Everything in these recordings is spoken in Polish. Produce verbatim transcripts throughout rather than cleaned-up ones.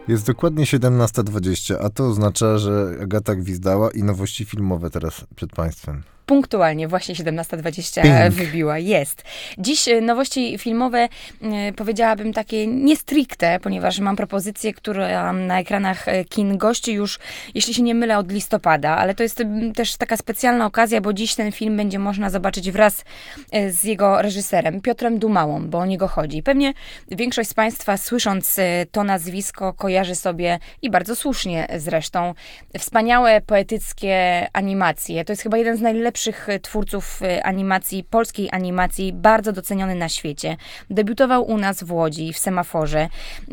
Jest dokładnie siedemnasta dwadzieścia, a to oznacza, że Agata gwizdała i nowości filmowe teraz przed państwem. Punktualnie, właśnie siedemnasta dwadzieścia wybiła, jest. Dziś nowości filmowe, y, powiedziałabym takie nie stricte, ponieważ mam propozycję, która na ekranach kin gości już, jeśli się nie mylę, od listopada, ale to jest y, też taka specjalna okazja, bo dziś ten film będzie można zobaczyć wraz y, z jego reżyserem, Piotrem Dumałą, bo o niego chodzi. Pewnie większość z państwa, słysząc y, to nazwisko, kojarzy sobie, i bardzo słusznie zresztą, wspaniałe, poetyckie animacje. To jest chyba jeden z najlepszych twórców animacji, polskiej animacji, bardzo doceniony na świecie. Debiutował u nas w Łodzi, w Semaforze.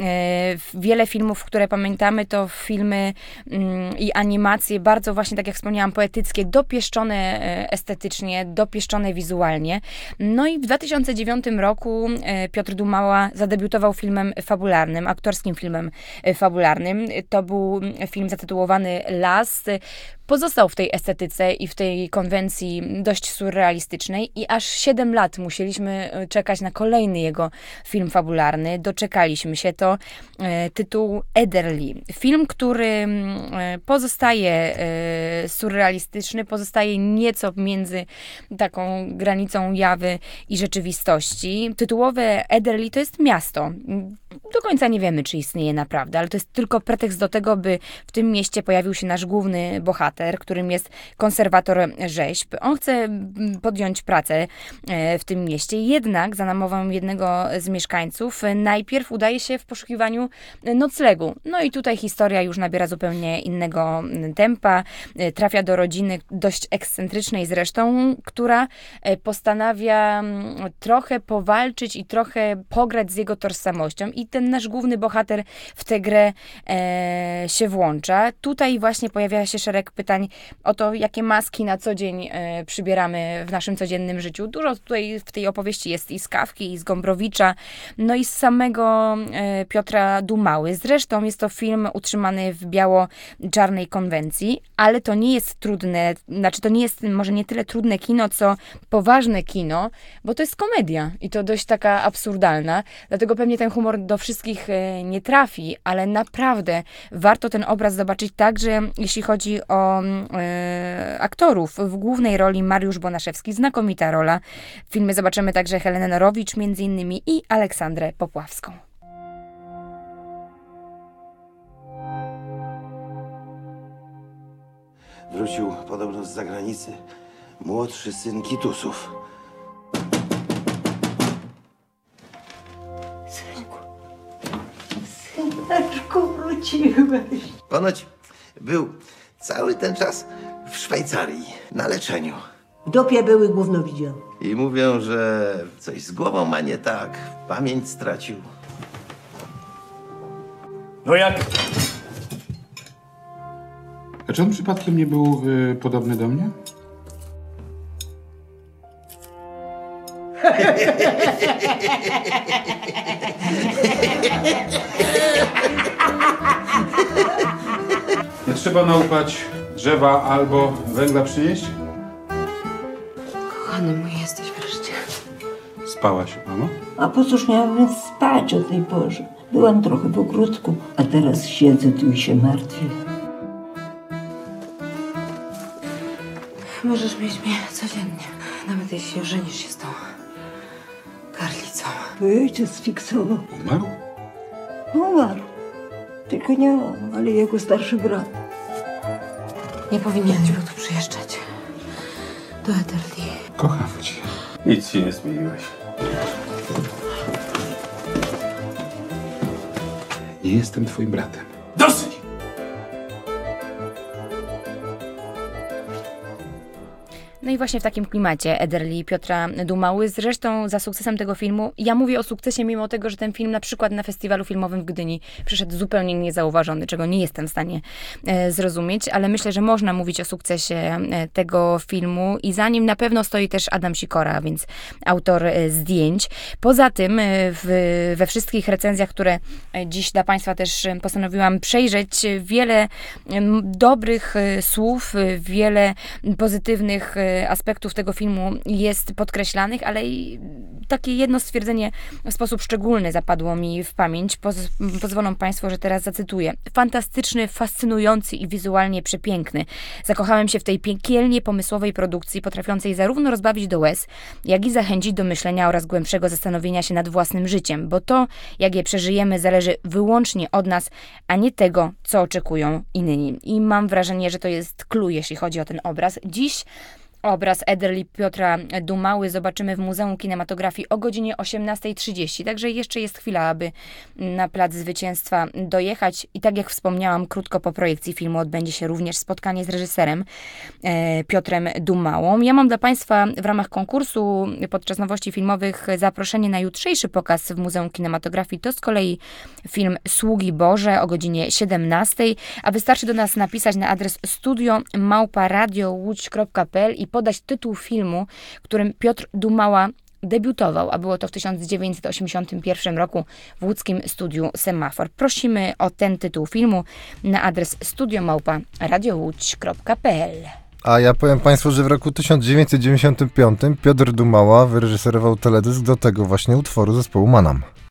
Wiele filmów, które pamiętamy, to filmy i animacje bardzo właśnie, tak jak wspomniałam, poetyckie, dopieszczone estetycznie, dopieszczone wizualnie. No i w dwa tysiące dziewiątym roku Piotr Dumała zadebiutował filmem fabularnym, aktorskim filmem fabularnym. To był film zatytułowany Las. Pozostał w tej estetyce i w tej konwencji dość surrealistycznej i aż siedem lat musieliśmy czekać na kolejny jego film fabularny. Doczekaliśmy się. To e, tytuł Ederli. Film, który e, pozostaje e, surrealistyczny, pozostaje nieco między taką granicą jawy i rzeczywistości. Tytułowe Ederli to jest miasto. Do końca nie wiemy, czy istnieje naprawdę, ale to jest tylko pretekst do tego, by w tym mieście pojawił się nasz główny bohater, którym jest konserwator rzeźb. On chce podjąć pracę w tym mieście, jednak za namową jednego z mieszkańców najpierw udaje się w poszukiwaniu noclegu. No i tutaj historia już nabiera zupełnie innego tempa. Trafia do rodziny dość ekscentrycznej zresztą, która postanawia trochę powalczyć i trochę pograć z jego tożsamością. I ten nasz główny bohater w tę grę e, się włącza. Tutaj właśnie pojawia się szereg pytań o to, jakie maski na co dzień e, przybieramy w naszym codziennym życiu. Dużo tutaj w tej opowieści jest i z Kawki, i z Gombrowicza, no i z samego e, Piotra Dumały. Zresztą jest to film utrzymany w biało-czarnej konwencji, ale to nie jest trudne, znaczy to nie jest może nie tyle trudne kino, co poważne kino, bo to jest komedia i to dość taka absurdalna, dlatego pewnie ten humor do wszystkich nie trafi, ale naprawdę warto ten obraz zobaczyć także, jeśli chodzi o e, aktorów. W głównej roli Mariusz Bonaszewski, znakomita rola. W filmie zobaczymy także Helenę Norowicz między innymi i Aleksandrę Popławską. Wrócił podobno z zagranicy młodszy syn Kitusów. Syneczku, wróciłeś. Ponoć był cały ten czas w Szwajcarii na leczeniu. W dopie były gówno widział. I mówią, że coś z głową ma nie tak. Pamięć stracił. No jak? A czy on przypadkiem nie był y, podobny do mnie? Nie trzeba naupać drzewa albo węgla przynieść? Kochany mój, jesteś wreszcie. Spałaś, mamo? A po cóż miałabym spać o tej porze? Byłam trochę w ogródku, a teraz siedzę tu i się martwię. Możesz mieć mnie codziennie, nawet jeśli ożenisz się z tą karlicą. Mój ojciec sfiksował. Umarł? Umarł. Tylko nie on, ale jego starszy brat. Nie powinieneś był tu przyjeżdżać. Do Ederli. Kocham cię. Nic się nie zmieniłeś. Nie jestem twoim bratem. Dosyć! No i właśnie w takim klimacie Ederli Piotra Dumały. Zresztą za sukcesem tego filmu, ja mówię o sukcesie mimo tego, że ten film na przykład na festiwalu filmowym w Gdyni przyszedł zupełnie niezauważony, czego nie jestem w stanie e, zrozumieć, ale myślę, że można mówić o sukcesie e, tego filmu i za nim na pewno stoi też Adam Sikora, więc autor e, zdjęć. Poza tym e, w, we wszystkich recenzjach, które e, dziś dla Państwa też e, postanowiłam przejrzeć, wiele e, dobrych e, słów, e, wiele pozytywnych e, e, aspektów tego filmu jest podkreślanych, ale i takie jedno stwierdzenie w sposób szczególny zapadło mi w pamięć. Poz, pozwolą Państwo, że teraz zacytuję. Fantastyczny, fascynujący i wizualnie przepiękny. Zakochałem się w tej piekielnie pomysłowej produkcji, potrafiącej zarówno rozbawić do łez, jak i zachęcić do myślenia oraz głębszego zastanowienia się nad własnym życiem, bo to, jak je przeżyjemy, zależy wyłącznie od nas, a nie tego, co oczekują inni. I mam wrażenie, że to jest clue, jeśli chodzi o ten obraz. Dziś obraz Ederli Piotra Dumały zobaczymy w Muzeum Kinematografii o godzinie osiemnasta trzydzieści. Także jeszcze jest chwila, aby na Plac Zwycięstwa dojechać. I tak jak wspomniałam, krótko po projekcji filmu odbędzie się również spotkanie z reżyserem e, Piotrem Dumałą. Ja mam dla Państwa w ramach konkursu podczas nowości filmowych zaproszenie na jutrzejszy pokaz w Muzeum Kinematografii. To z kolei film Sługi Boże o godzinie siedemnastej. A wystarczy do nas napisać na adres studio małpa radio łódź kropka p l i podać tytuł filmu, którym Piotr Dumała debiutował, a było to w tysiąc dziewięćset osiemdziesiątym pierwszym roku w łódzkim studiu Semafor. Prosimy o ten tytuł filmu na adres studio małpa radio łódź kropka p l. A ja powiem Państwu, że w roku tysiąc dziewięćset dziewięćdziesiątym piątym Piotr Dumała wyreżyserował teledysk do tego właśnie utworu zespołu Manam.